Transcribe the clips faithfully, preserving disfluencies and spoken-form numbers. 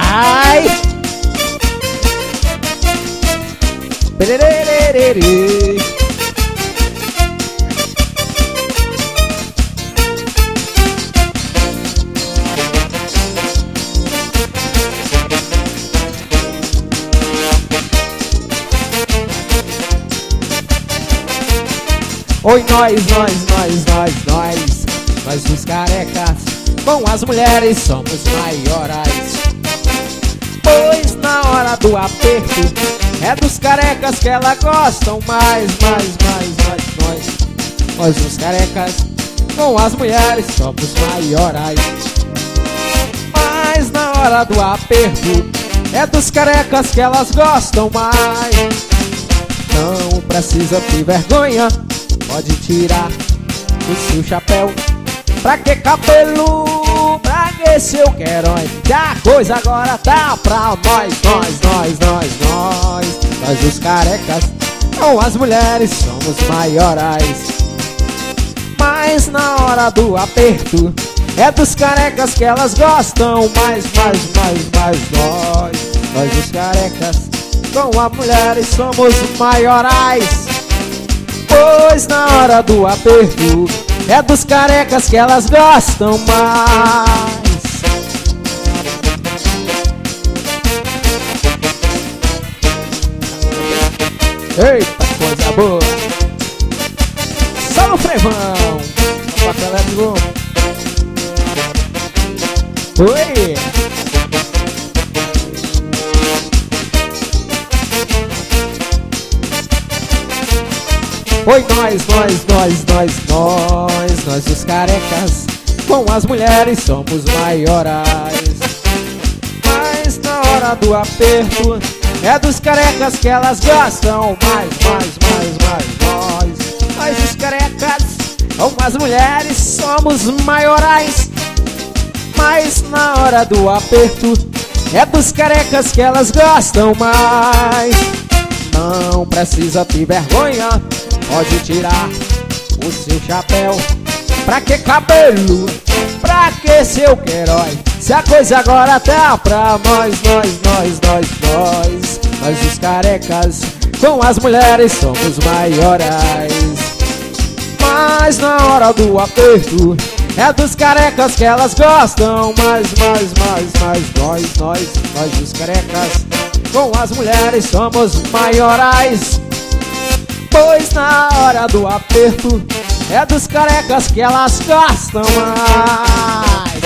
Vai! Pererererê. Oi, nós, nós, nós, nós, nós, nós os carecas, com as mulheres somos maiorais. Pois na hora do aperto, é dos carecas que elas gostam mais, mais, mais, mais, nós. Nós os carecas, com as mulheres somos maiorais. Mas na hora do aperto, é dos carecas que elas gostam mais. Não precisa ter vergonha, pode tirar o seu chapéu. Pra que cabelo? Pra que seu querói? Que a coisa agora tá pra nós, nós, nós, nós, nós. Nós os carecas, com as mulheres somos maiorais. Mas na hora do aperto, é dos carecas que elas gostam mais, mais, mais, mais, nós. Nós os carecas, com as mulheres somos maiorais. Pois na hora do aperto, é dos carecas que elas gostam mais. Eita, coisa boa! Só no frevão! Papel Oi! Oi, nós, nós, nós, nós, nós, nós os carecas, com as mulheres somos maiorais. Mas na hora do aperto, é dos carecas que elas gostam mais, mais, mais, mais, nós. Nós os carecas, com as mulheres somos maiorais. Mas na hora do aperto, é dos carecas que elas gostam mais. Não precisa ter vergonha, pode tirar o seu chapéu. Pra que cabelo? Pra que seu querói? Se a coisa agora tá pra nós, nós, nós, nós, nós. Nós os carecas, com as mulheres somos maiorais. Mas na hora do aperto, é dos carecas que elas gostam mais, mais, mais, mais. Nós, nós, nós os carecas, com as mulheres somos maiorais. Pois na hora do aperto, é dos carecas que elas gostam mais.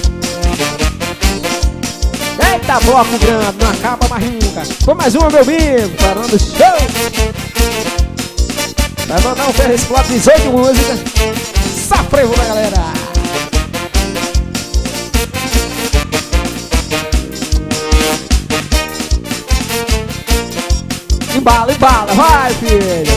Eita, bloco grande, não acaba mais nunca. Com mais uma, meu amigo, parando o show. Vai mandar um ferro esse bloco dezoito música. Safrevo da galera. Embala, embala, vai, filho.